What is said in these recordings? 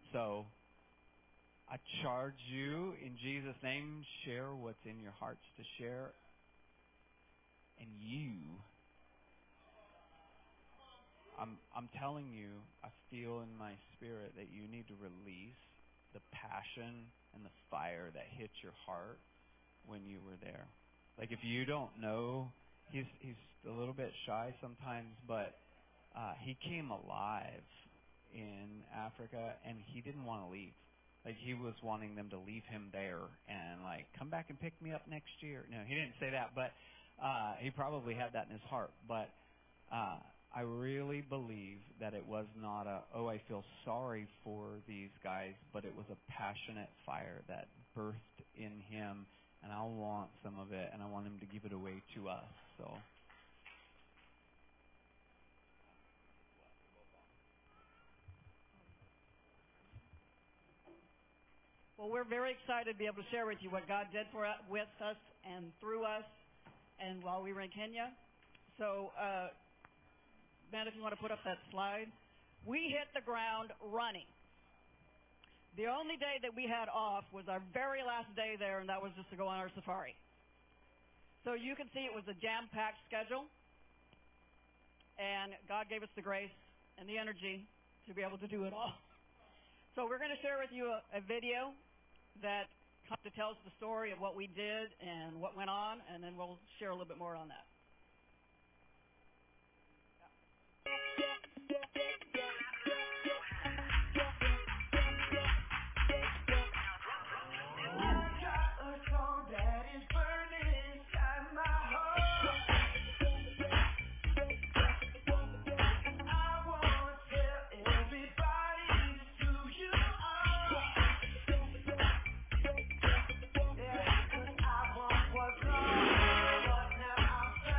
So I charge you in Jesus' name, share what's in your hearts to share. And I'm telling you, I feel in my spirit that you need to release the passion and the fire that hit your heart when you were there. Like, if you don't know, he's a little bit shy sometimes, but he came alive in Africa, and he didn't want to leave. Like, he was wanting them to leave him there and, like, come back and pick me up next year. No, he didn't say that, but he probably had that in his heart. But I really believe that it was not I feel sorry for these guys, but it was a passionate fire that birthed in him, and I want some of it, and I want him to give it away to us. So. Well, we're very excited to be able to share with you what God did with us and through us and while we were in Kenya. So, Matt, if you want to put up that slide. We hit the ground running. The only day that we had off was our very last day there, and that was just to go on our safari. So you can see it was a jam-packed schedule, and God gave us the grace and the energy to be able to do it all. So we're going to share with you a video that kind of tells the story of what we did and what went on, and then we'll share a little bit more on that. Yeah, 'cause I once was lost, but now I'm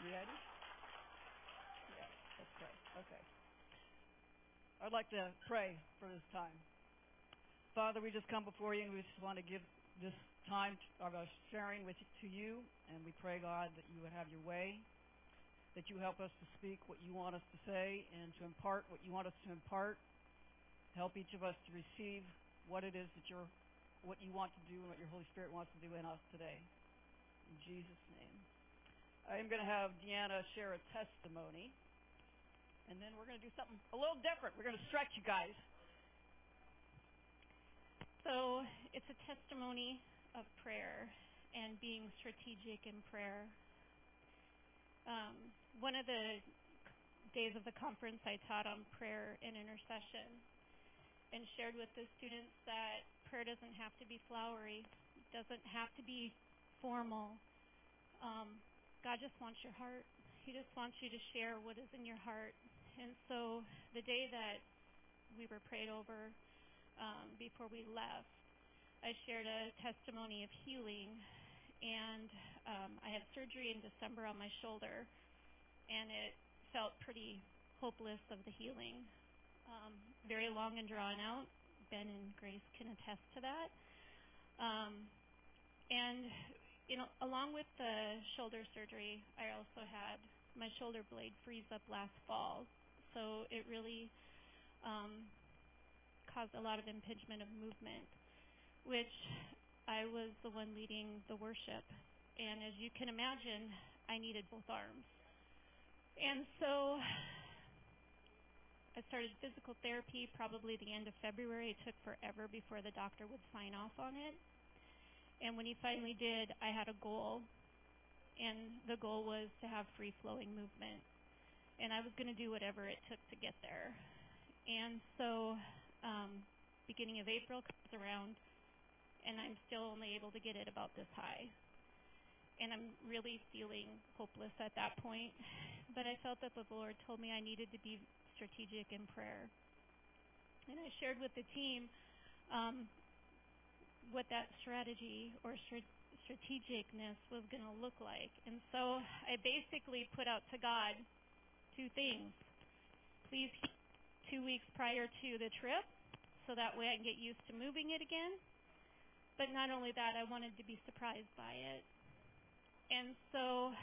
You ready? Yeah, let's pray. Okay. I'd like to pray for this time. Father, we just come before you and we just want to give this time of us sharing to you, and we pray, God, that you would have your way, that you help us to speak what you want us to say and to impart what you want us to impart. Help each of us to receive what it is what you want to do and what your Holy Spirit wants to do in us today. In Jesus' name. I am going to have Deanna share a testimony, and then we're going to do something a little different. We're going to stretch you guys. So it's a testimony of prayer and being strategic in prayer. One of the days of the conference, I taught on prayer and intercession and shared with the students that prayer doesn't have to be flowery. It doesn't have to be formal. God just wants your heart. He just wants you to share what is in your heart. And so the day that we were prayed over before we left, I shared a testimony of healing. And I had surgery in December on my shoulder, and it felt pretty hopeless of the healing. Very long and drawn out. Ben and Grace can attest to that. And along with the shoulder surgery, I also had my shoulder blade freeze up last fall. So it really caused a lot of impingement of movement, which I was the one leading the worship. And as you can imagine, I needed both arms. And so I started physical therapy probably the end of February. It took forever before the doctor would sign off on it. And when he finally did, I had a goal, and the goal was to have free-flowing movement. And I was going to do whatever it took to get there. And so beginning of April comes around, and I'm still only able to get it about this high. And I'm really feeling hopeless at that point. But I felt that the Lord told me I needed to be strategic in prayer. And I shared with the team what that strategy or strategicness was going to look like. And so I basically put out to God two things. Please heal 2 weeks prior to the trip, so that way I can get used to moving it again. But not only that, I wanted to be surprised by it. And so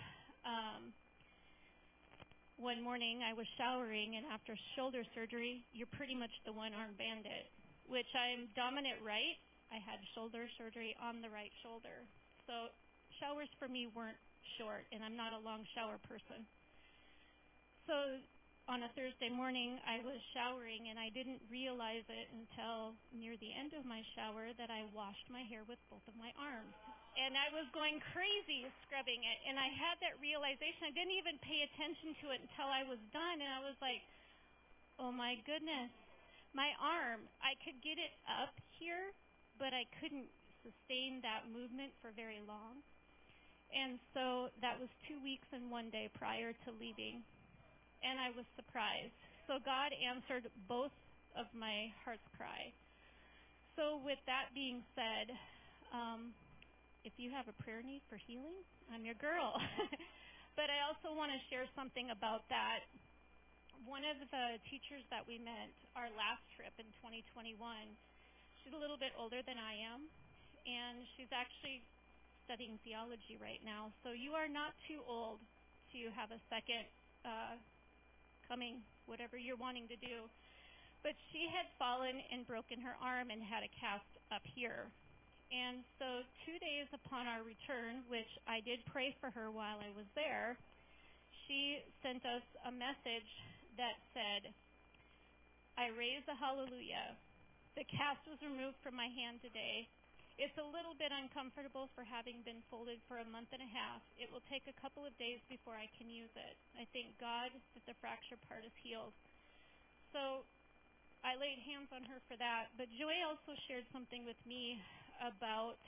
one morning I was showering, and after shoulder surgery, you're pretty much the one-arm bandit, which I'm dominant right. I had shoulder surgery on the right shoulder. So showers for me weren't short, and I'm not a long shower person. So on a Thursday morning, I was showering, and I didn't realize it until near the end of my shower that I washed my hair with both of my arms. And I was going crazy scrubbing it, and I had that realization. I didn't even pay attention to it until I was done, and I was like, oh my goodness, my arm, I could get it up here, but I couldn't sustain that movement for very long. And so that was 2 weeks and 1 day prior to leaving. And I was surprised. So God answered both of my heart's cry. So with that being said, if you have a prayer need for healing, I'm your girl. But I also want to share something about that. One of the teachers that we met our last trip in 2021, she's a little bit older than I am, and she's actually studying theology right now. So you are not too old to have a second coming, whatever you're wanting to do. But she had fallen and broken her arm and had a cast up here. And so 2 days upon our return, which I did pray for her while I was there, she sent us a message that said, I raise a hallelujah. The cast was removed from my hand today. It's a little bit uncomfortable for having been folded for a month and a half. It will take a couple of days before I can use it. I thank God that the fracture part is healed. So I laid hands on her for that. But Joy also shared something with me about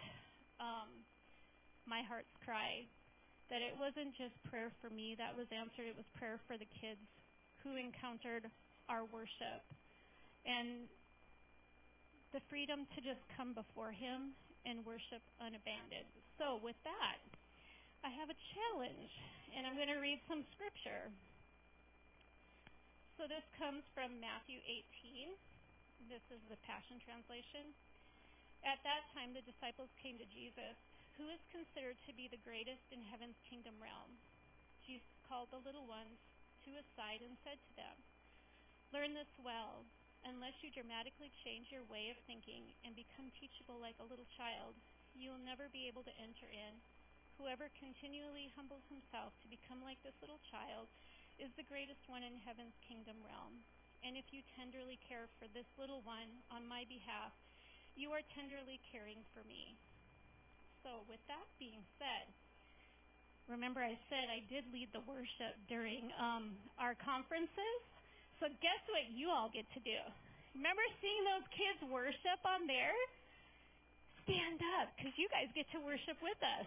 my heart's cry, that it wasn't just prayer for me that was answered. It was prayer for the kids who encountered our worship. And the freedom to just come before him and worship unabandoned. So with that, I have a challenge, and I'm going to read some scripture. So this comes from Matthew 18. This is the Passion Translation. At that time, the disciples came to Jesus. Who is considered to be the greatest in heaven's kingdom realm? Jesus called the little ones to his side and said to them, learn this well. Unless you dramatically change your way of thinking and become teachable like a little child, you will never be able to enter in. Whoever continually humbles himself to become like this little child is the greatest one in heaven's kingdom realm. And if you tenderly care for this little one on my behalf, you are tenderly caring for me. So with that being said, remember I said I did lead the worship during our conferences. So guess what you all get to do? Remember seeing those kids worship on there? Stand up, because you guys get to worship with us.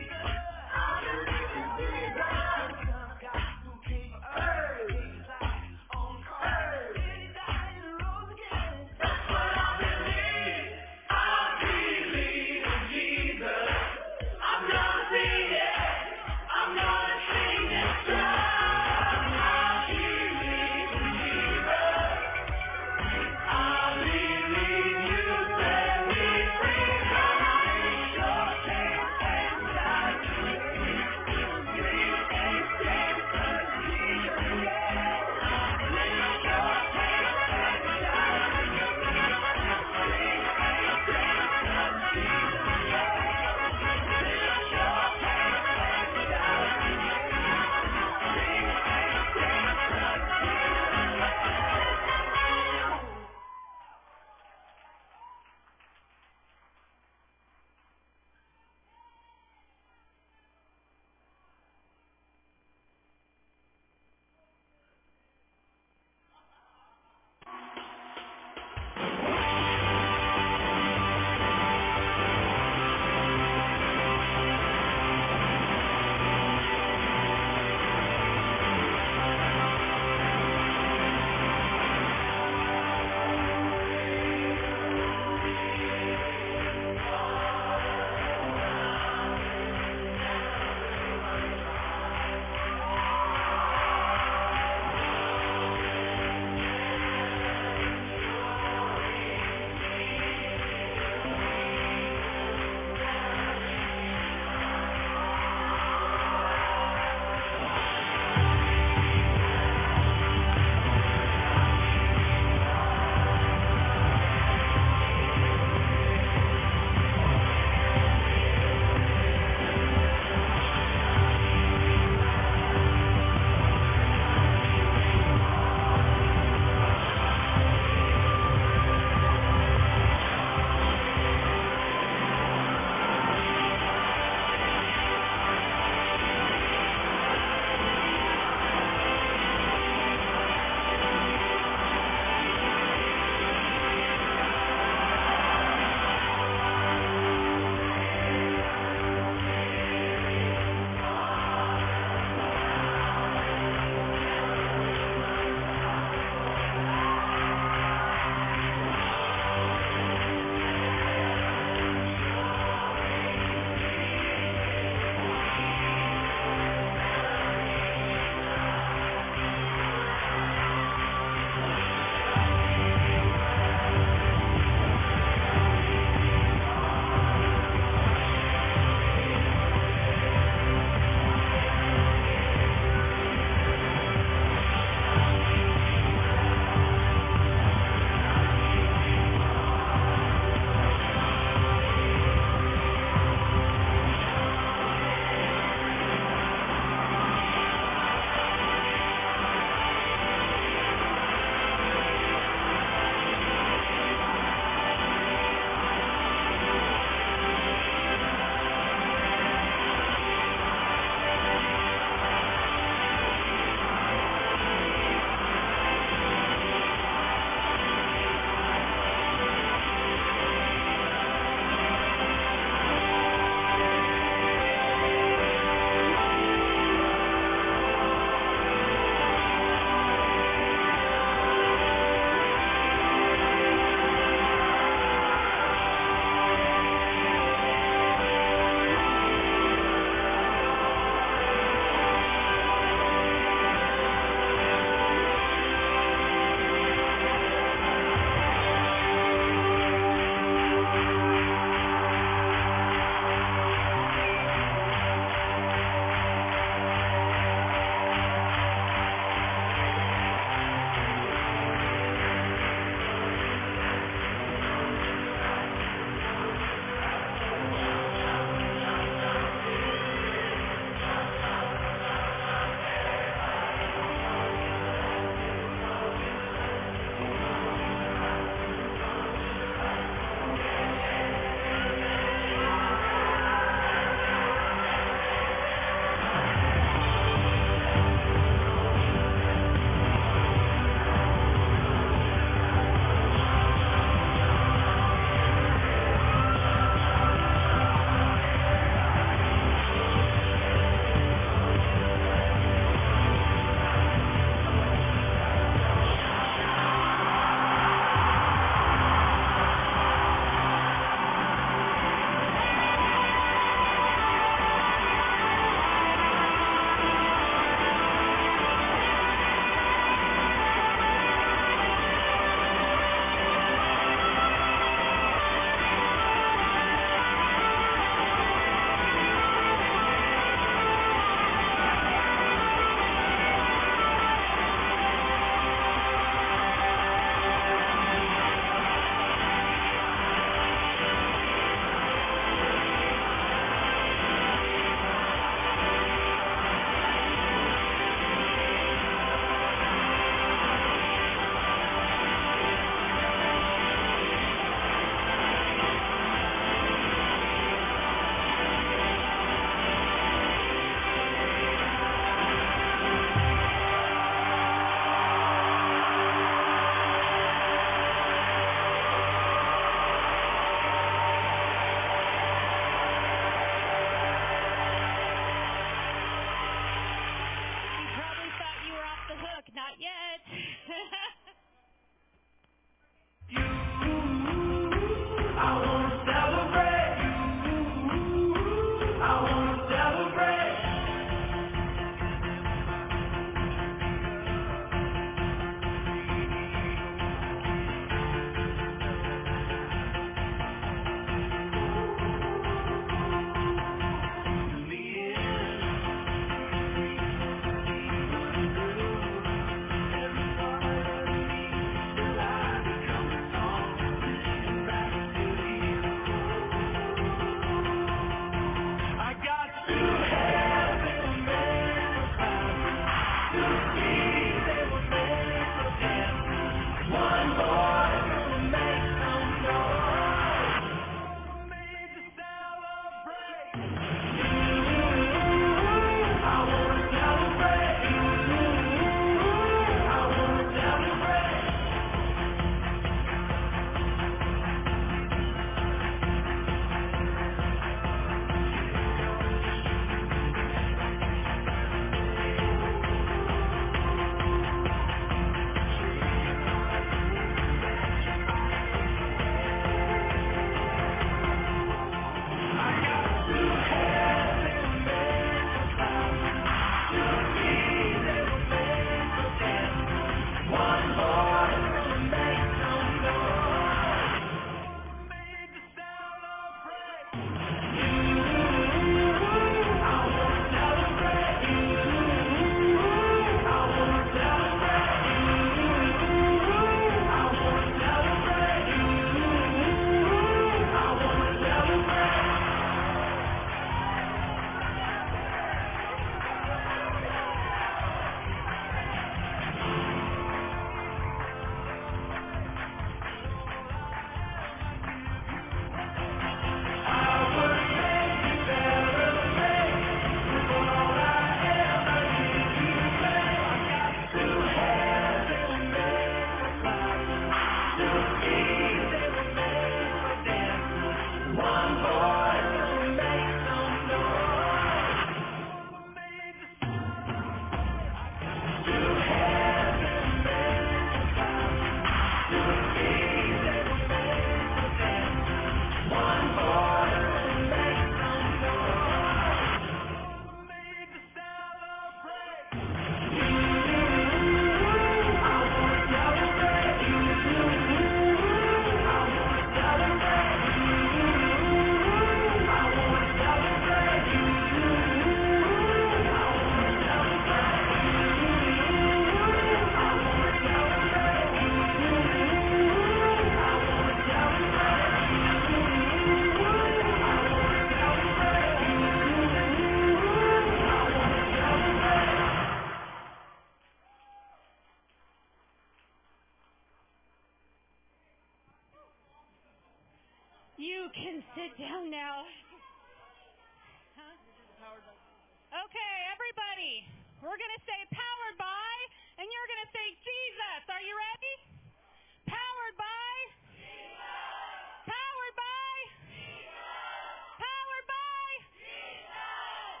You can sit down now. Huh? Okay, everybody. We're going to say powered by, and you're going to say Jesus. Are you ready? Powered by. Jesus. Powered by. Jesus. Powered by. Jesus.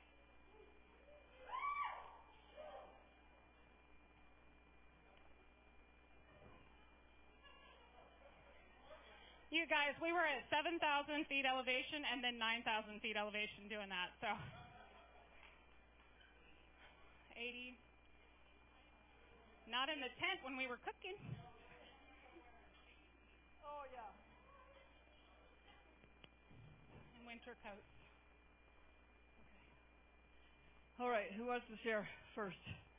You guys, we were at 7,000 feet elevation and then 9,000 feet elevation doing that, so 80. Not in the tent when we were cooking. Oh, yeah. In winter coats. Okay. All right, who wants to share first?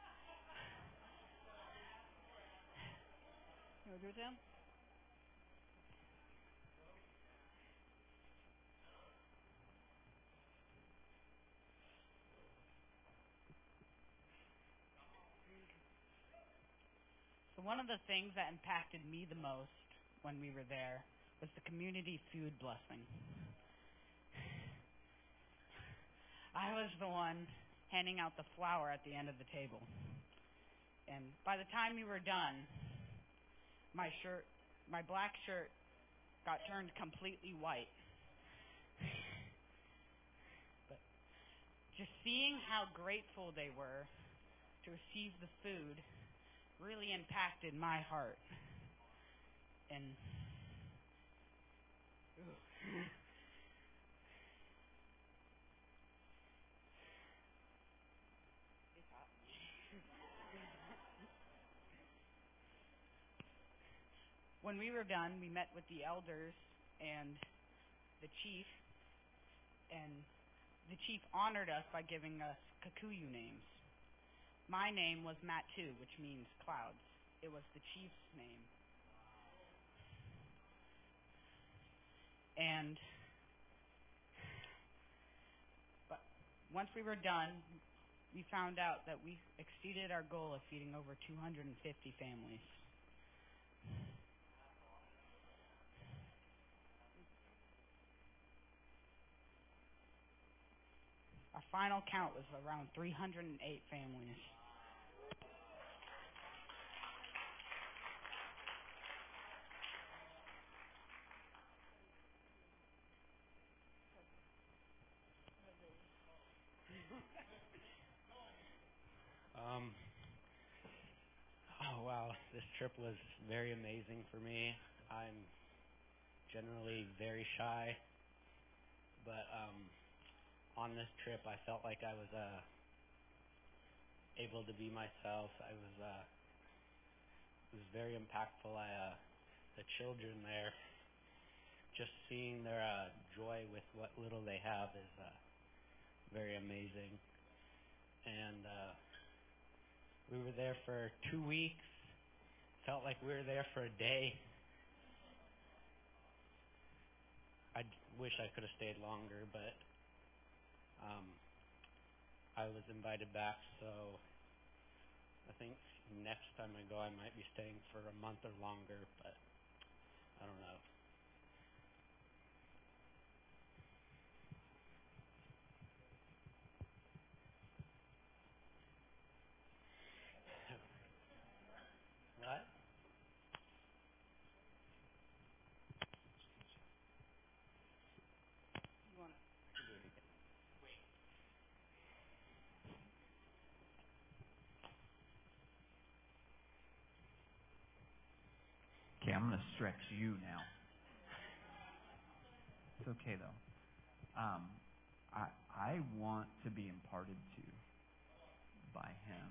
You want to do it, Sam? So one of the things that impacted me the most when we were there was the community food blessing. I was the one handing out the flour at the end of the table. And by the time we were done, my black shirt got turned completely white. But just seeing how grateful they were to receive the food really impacted my heart. And when we were done, we met with the elders and the chief, and the chief honored us by giving us Kikuyu names. My name was Matu, which means clouds. It was the chief's name. But once we were done, we found out that we exceeded our goal of feeding over 250 families. Our final count was around 308 families. Oh, wow. This trip was very amazing for me. I'm generally very shy, but on this trip I felt like I was able to be myself. It was very impactful. The children there, just seeing their joy with what little they have is very amazing. And we were there for 2 weeks. Felt like we were there for a day. I wish I could have stayed longer, but I was invited back, so I think next time I go I might be staying for a month or longer, but I don't know. What? Okay, I'm going to stretch you now. It's okay, though. I want to be imparted to by Him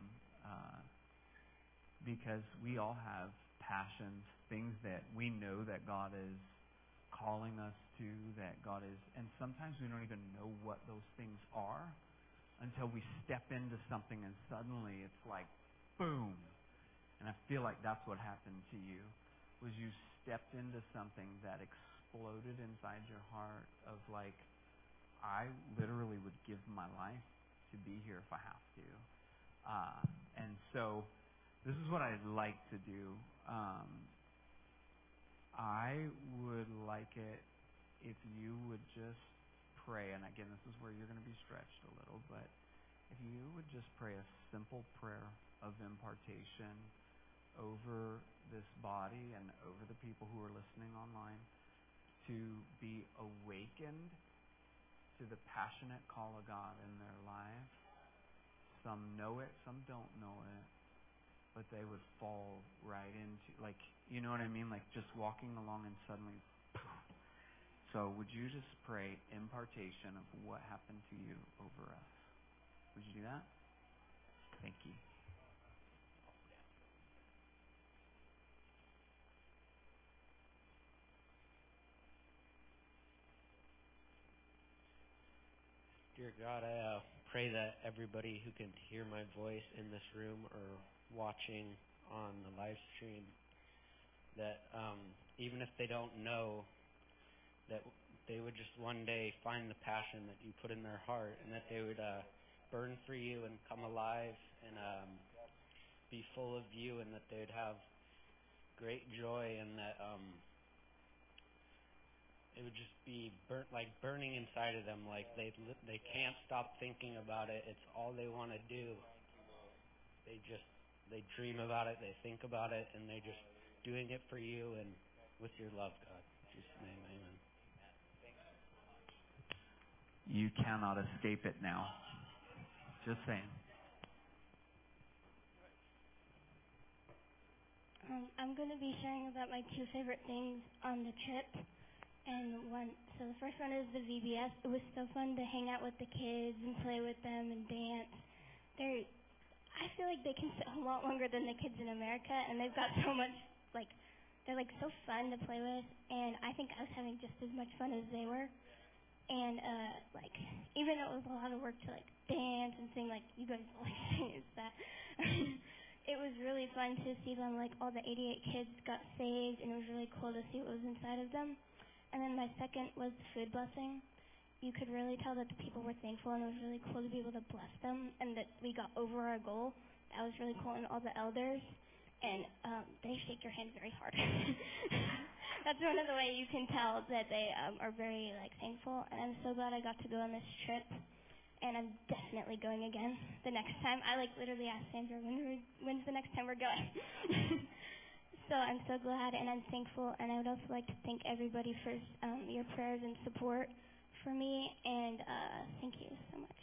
because we all have passions, things that we know that God is calling us to, that God is, and sometimes we don't even know what those things are until we step into something and suddenly it's like, boom. And I feel like that's what happened to you, was you stepped into something that exploded inside your heart of like, I literally would give my life to be here if I have to. And so this is what I'd like to do. I would like it if you would just pray, and again, this is where you're going to be stretched a little, but if you would just pray a simple prayer of impartation over this body and over the people who are listening online to be awakened to the passionate call of God in their life. Some know it, some don't know it, but they would fall right into, like, you know what I mean? Like just walking along and suddenly, poof. So would you just pray impartation of what happened to you over us? Would you do that? Thank you. Dear God, I pray that everybody who can hear my voice in this room or watching on the live stream, that even if they don't know, that they would just one day find the passion that you put in their heart, and that they would burn for you and come alive and be full of you, and that they would have great joy, and that it would just be burning inside of them, like they can't stop thinking about it. It's all they want to do. They dream about it, they think about it, and they're just doing it for you and with your love, God. In Jesus' name, amen. You cannot escape it now. Just saying. I'm going to be sharing about my two favorite things on the trip. So the first one is the VBS. It was so fun to hang out with the kids and play with them and dance. I feel like they can sit a lot longer than the kids in America, and they've got so much, they're so fun to play with, and I think I was having just as much fun as they were. And even though it was a lot of work to dance and sing, you guys sing is that. It was really fun to see them, all the 88 kids got saved, and it was really cool to see what was inside of them. And then my second was the food blessing. You could really tell that the people were thankful, and it was really cool to be able to bless them, and that we got over our goal. That was really cool, and all the elders, and they shake your hand very hard. That's one of the ways you can tell that they are very thankful, and I'm so glad I got to go on this trip. And I'm definitely going again the next time. I literally asked Sandra, when's the next time we're going? So I'm so glad and I'm thankful. And I would also like to thank everybody for your prayers and support for me. And thank you so much.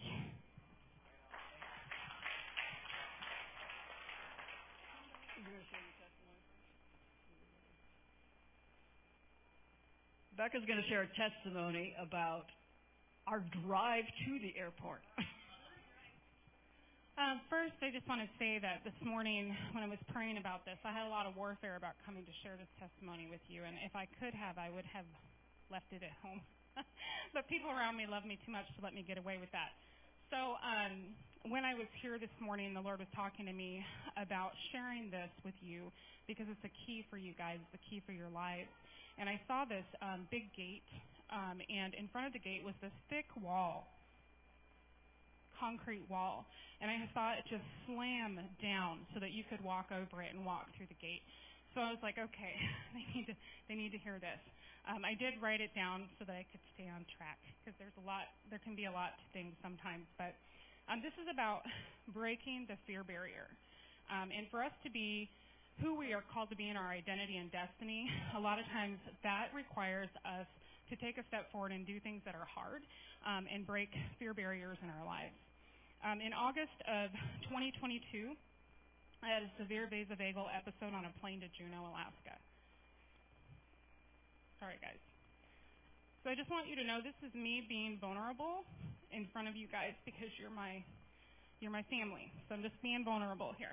Becca's going to share a testimony about our drive to the airport. First, I just want to say that this morning when I was praying about this, I had a lot of warfare about coming to share this testimony with you. And if I could have, I would have left it at home. But people around me love me too much to let me get away with that. So when I was here this morning, the Lord was talking to me about sharing this with you because it's a key for you guys, it's a key for your lives. And I saw this big gate. And in front of the gate was this thick wall, concrete wall. And I saw it just slam down so that you could walk over it and walk through the gate. So I was like, okay, they need to hear this. I did write it down so that I could stay on track because there can be a lot to things sometimes. But this is about breaking the fear barrier. And for us to be who we are called to be in our identity and destiny, a lot of times that requires us to take a step forward and do things that are hard and break fear barriers in our lives. In August of 2022, I had a severe vasovagal episode on a plane to Juneau, Alaska. Sorry, guys. So I just want you to know this is me being vulnerable in front of you guys because you're my family. So I'm just being vulnerable here.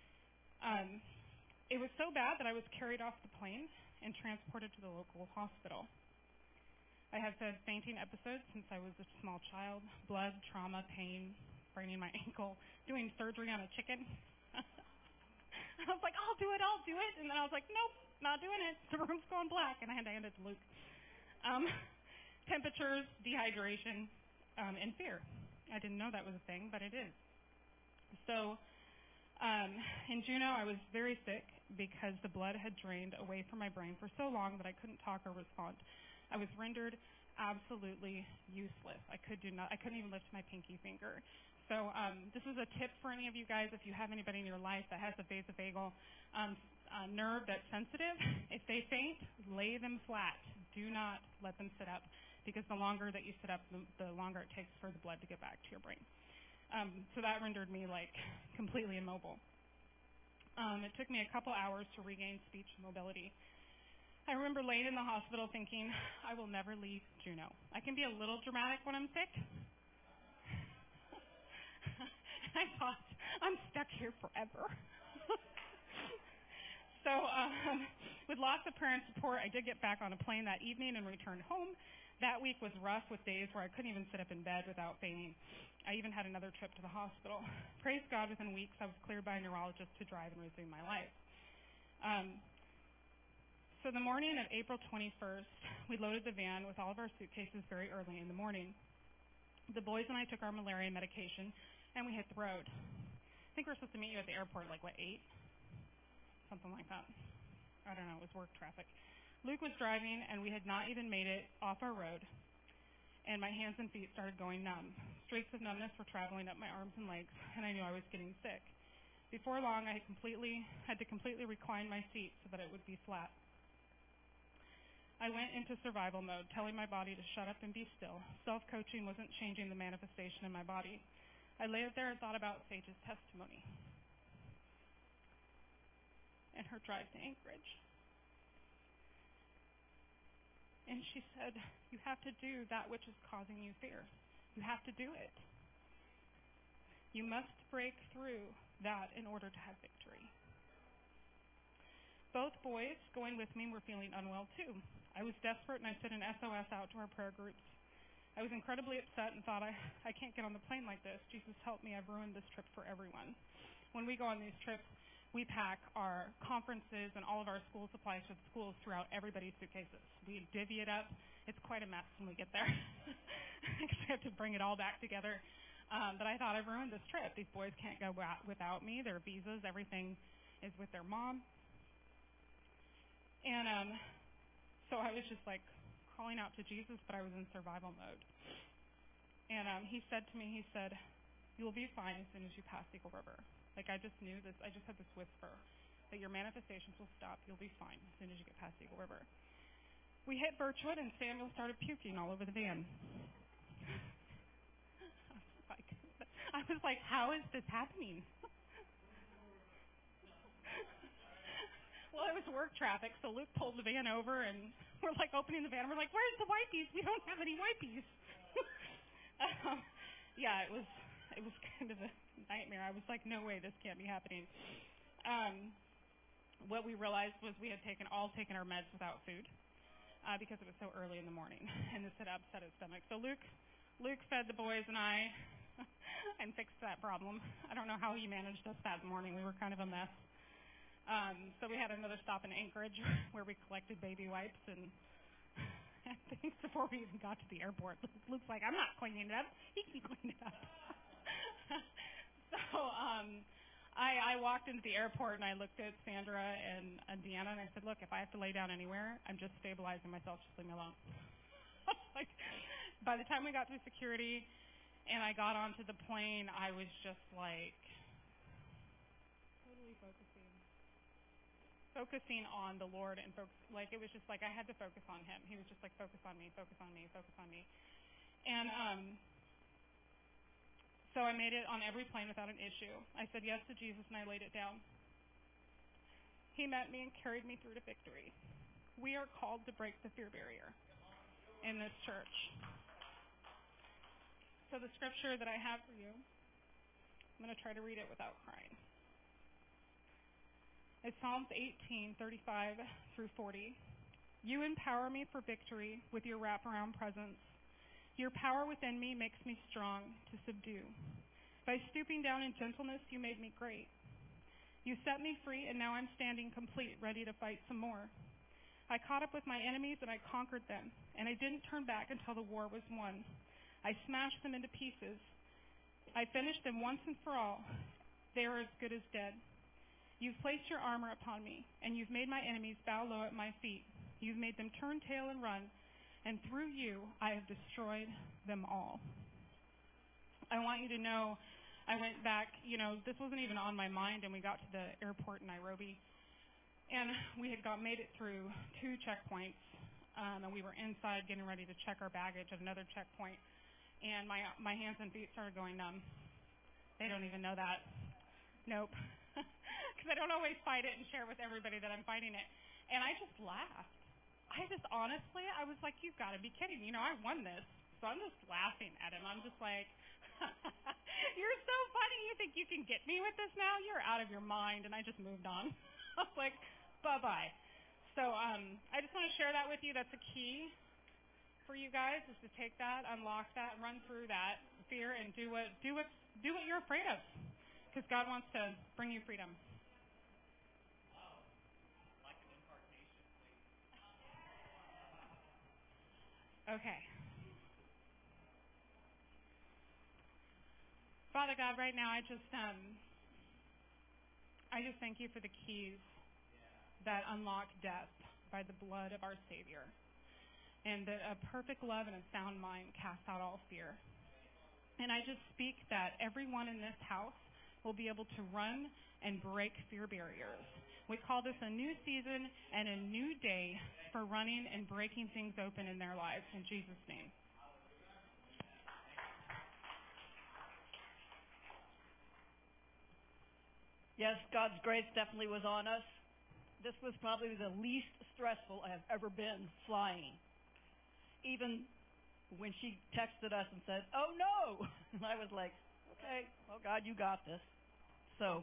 It was so bad that I was carried off the plane and transported to the local hospital. I have had fainting episodes since I was a small child, blood, trauma, pain, spraining my ankle, doing surgery on a chicken. I was like, I'll do it. And then I was like, nope, not doing it. The room's going black. And I had to hand it to Luke. Temperatures, dehydration, and fear. I didn't know that was a thing, but it is. So in Juneau, I was very sick because the blood had drained away from my brain for so long that I couldn't talk or respond. I was rendered absolutely useless. I couldn't even lift my pinky finger. So this is a tip for any of you guys. If you have anybody in your life that has a vasovagal nerve that's sensitive, if they faint, lay them flat. Do not let them sit up, because the longer that you sit up, the longer it takes for the blood to get back to your brain. So that rendered me completely immobile. It took me a couple hours to regain speech and mobility. I remember laying in the hospital thinking, I will never leave Juneau. I can be a little dramatic when I'm sick. I thought, I'm stuck here forever. So with lots of parent support, I did get back on a plane that evening and returned home. That week was rough, with days where I couldn't even sit up in bed without fainting. I even had another trip to the hospital. Praise God, within weeks I was cleared by a neurologist to drive and resume my life. So the morning of April 21st, we loaded the van with all of our suitcases very early in the morning. The boys and I took our malaria medication, and we hit the road. I think we're supposed to meet you at the airport, 8? Something like that. I don't know, it was work traffic. Luke was driving, and we had not even made it off our road, and my hands and feet started going numb. Streaks of numbness were traveling up my arms and legs, and I knew I was getting sick. Before long, I had to completely recline my seat so that it would be flat. I went into survival mode, telling my body to shut up and be still. Self-coaching wasn't changing the manifestation in my body. I laid there and thought about Sage's testimony and her drive to Anchorage. And she said, you have to do that which is causing you fear. You have to do it. You must break through that in order to have victory. Both boys going with me were feeling unwell too. I was desperate, and I sent an SOS out to our prayer groups. I was incredibly upset and thought, I can't get on the plane like this. Jesus, help me. I've ruined this trip for everyone. When we go on these trips, we pack our conferences and all of our school supplies for the schools throughout everybody's suitcases. We divvy it up. It's quite a mess when we get there, because we have to bring it all back together. But I thought, I've ruined this trip. These boys can't go without me. Their visas, everything is with their mom. And so I was just calling out to Jesus, but I was in survival mode. And he said to me, you'll be fine as soon as you pass Eagle River. I just knew this. I just had this whisper that your manifestations will stop. You'll be fine as soon as you get past Eagle River. We hit Birchwood, and Samuel started puking all over the van. I was like, how is this happening? Well, it was work traffic, so Luke pulled the van over, and we're opening the van. We're like, where's the wipies? We don't have any wipies. Yeah, it was kind of a nightmare. I was like, no way, this can't be happening. What we realized was we had taken our meds without food because it was so early in the morning, and this had upset his stomach. So Luke fed the boys and I and fixed that problem. I don't know how he managed us that morning. We were kind of a mess. So we had another stop in Anchorage where we collected baby wipes and things before we even got to the airport. Luke's like, I'm not cleaning it up. He can clean it up. So I walked into the airport and I looked at Sandra and Deanna and I said, look, if I have to lay down anywhere, I'm just stabilizing myself. Just leave me alone. By the time we got through security and I got onto the plane, I was just totally focusing on the Lord, and it was just I had to focus on Him. He was just focus on me, focus on me, focus on me. And so I made it on every plane without an issue. I said yes to Jesus, and I laid it down. He met me and carried me through to victory. We are called to break the fear barrier in this church. So the scripture that I have for you, I'm going to try to read it without crying. It's Psalms 18:35 through 40. You empower me for victory with your wraparound presence. Your power within me makes me strong to subdue. By stooping down in gentleness, you made me great. You set me free, and now I'm standing complete, ready to fight some more. I caught up with my enemies, and I conquered them, and I didn't turn back until the war was won. I smashed them into pieces. I finished them once and for all. They are as good as dead. You've placed your armor upon me, and you've made my enemies bow low at my feet. You've made them turn tail and run. and through you, I have destroyed them all. I want you to know, I went back, this wasn't even on my mind, and we got to the airport in Nairobi, and we had made it through 2 checkpoints, and we were inside getting ready to check our baggage at another checkpoint, and my hands and feet started going numb. They don't even know that. Nope. Because I don't always fight it and share with everybody that I'm fighting it. And I just laughed. I was like, you've got to be kidding. I won this. So I'm just laughing at him. I'm just like, you're so funny. You think you can get me with this now? You're out of your mind. And I just moved on. I was like, bye-bye. So I just want to share that with you. That's a key for you guys, is to take that, unlock that, run through that fear, and do what you're afraid of. Because God wants to bring you freedom. Like an impartation, please. Okay. Father God, right now I just thank you for the keys that unlock death by the blood of our Savior. And that a perfect love and a sound mind cast out all fear. And I just speak that everyone in this house will be able to run and break fear barriers. We call this a new season and a new day for running and breaking things open in their lives. In Jesus' name. Yes, God's grace definitely was on us. This was probably the least stressful I have ever been flying. Even when she texted us and said, "Oh no," and I was like, "Okay, well, God, you got this." So,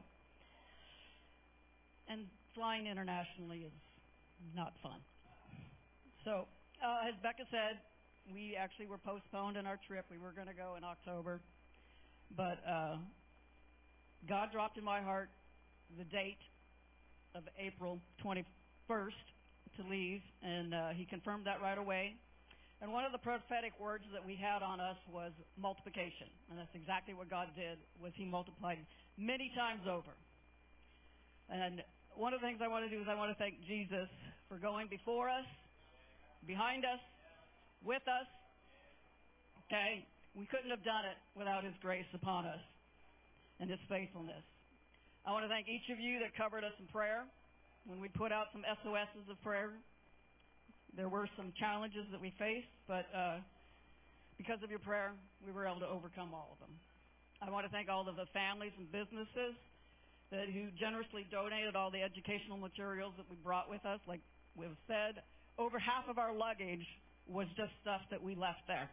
and flying internationally is not fun. So, as Becca said, we actually were postponed in our trip. We were going to go in October, but God dropped in my heart the date of April 21st to leave, and He confirmed that right away. And one of the prophetic words that we had on us was multiplication. And that's exactly what God did, was He multiplied many times over. And one of the things I want to do is I want to thank Jesus for going before us, behind us, with us. Okay? We couldn't have done it without His grace upon us and His faithfulness. I want to thank each of you that covered us in prayer when we put out some SOSs of prayer. There were some challenges that we faced, but because of your prayer, we were able to overcome all of them. I want to thank all of the families and businesses who generously donated all the educational materials that we brought with us. Like we've said, over half of our luggage was just stuff that we left there.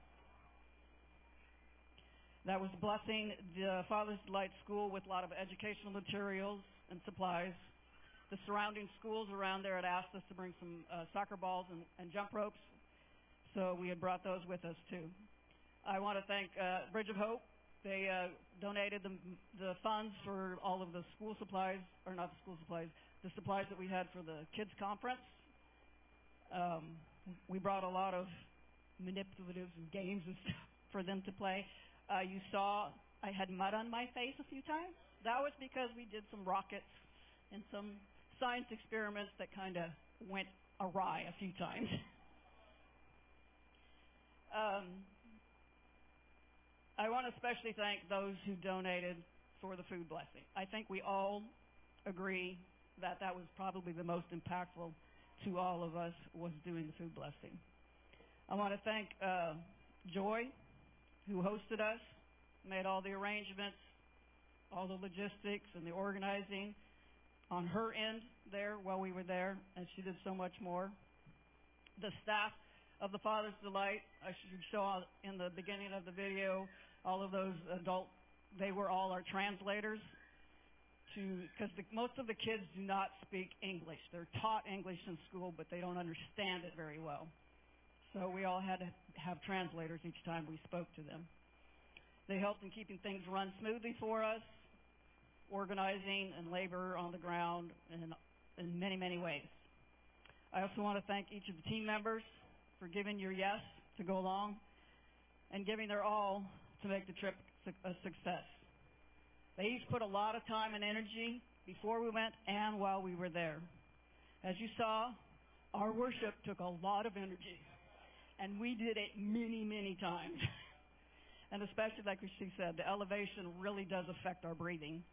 That was blessing the Father's Delight School with a lot of educational materials and supplies. The surrounding schools around there had asked us to bring some soccer balls and jump ropes, so we had brought those with us too. I want to thank Bridge of Hope. They donated the funds for all of the school supplies, or not the school supplies, the supplies that we had for the kids' conference. We brought a lot of manipulatives and games and stuff for them to play. You saw I had mud on my face a few times. That was because we did some rockets and some science experiments that kind of went awry a few times. I want to especially thank those who donated for the food blessing. I think we all agree that that was probably the most impactful to all of us, was doing the food blessing. I want to thank Joy, who hosted us, made all the arrangements, all the logistics and the organizing on her end there while we were there, and she did so much more. The staff of the Father's Delight, you saw in the beginning of the video, all of those they were all our translators, because most of the kids do not speak English. They're taught English in school, but they don't understand it very well. So we all had to have translators each time we spoke to them. They helped in keeping things run smoothly for us, organizing and labor on the ground in many, many ways. I also want to thank each of the team members for giving your yes to go along and giving their all to make the trip a success. They each put a lot of time and energy before we went and while we were there. As you saw, our worship took a lot of energy. And we did it many, many times. And especially, like she said, the elevation really does affect our breathing.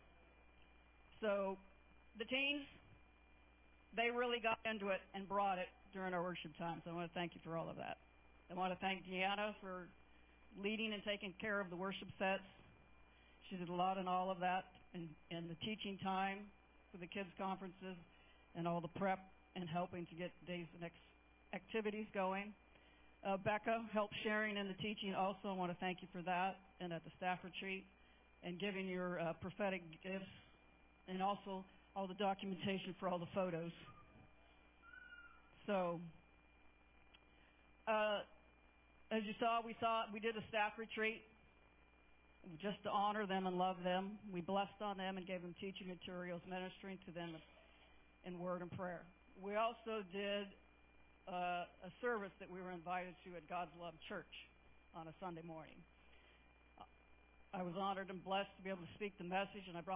So the teens, they really got into it and brought it during our worship time. So I want to thank you for all of that. I want to thank Deanna for leading and taking care of the worship sets. She did a lot in all of that, and the teaching time for the kids' conferences, and all the prep and helping to get days and next activities going. Becca helped sharing in the teaching also. I want to thank you for that, and at the staff retreat, and giving your prophetic gifts, and also all the documentation for all the photos. So, as you saw, we did a staff retreat just to honor them and love them. We blessed on them and gave them teaching materials, ministering to them in word and prayer. We also did a service that we were invited to at God's Love Church on a Sunday morning. I was honored and blessed to be able to speak the message, and I brought